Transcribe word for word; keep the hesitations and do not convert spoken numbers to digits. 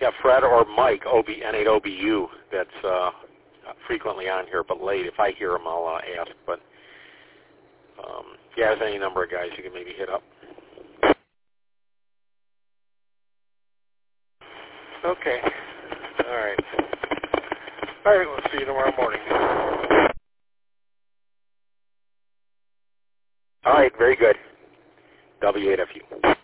yeah, Fred or Mike, O B, N eight O B U, that's uh, frequently on here, but late. If I hear him, I'll uh, ask. But um, yeah, there's any number of guys you can maybe hit up. Okay. All right. All right, we'll see you tomorrow morning. All right, very good. W eight F U.